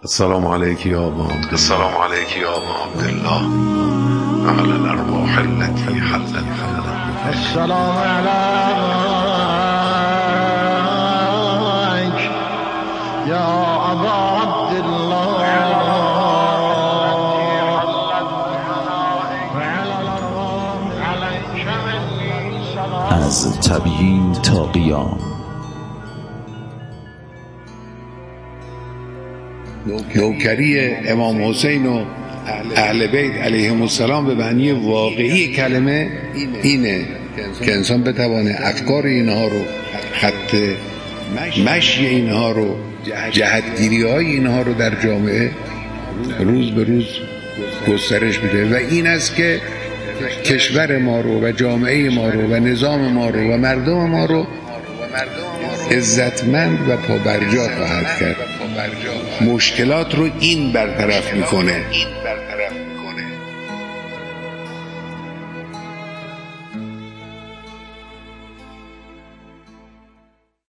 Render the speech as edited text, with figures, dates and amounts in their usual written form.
السلام عليك يا أبا عبد الله. السلام عليك يا أبا عبد الله على الأرواح التي حلت بلدك. السلام عليك يا أبا عبد الله وعلى الأرواح عليك مني سلام. از تبیین تا قیام. نوکری امام حسین و اهل بیت علیهم السلام به معنی واقعی کلمه اینه که انسان بتوانه افکار اینها رو، خط مشی اینها رو، جهتگیری های اینها رو در جامعه روز به روز گسترش بده و این است که کشور ما رو و جامعه ما رو و نظام ما رو و مردم ما رو عزتمند و پابرجا خواهد کرد. مشکلات رو این برطرف میکنه.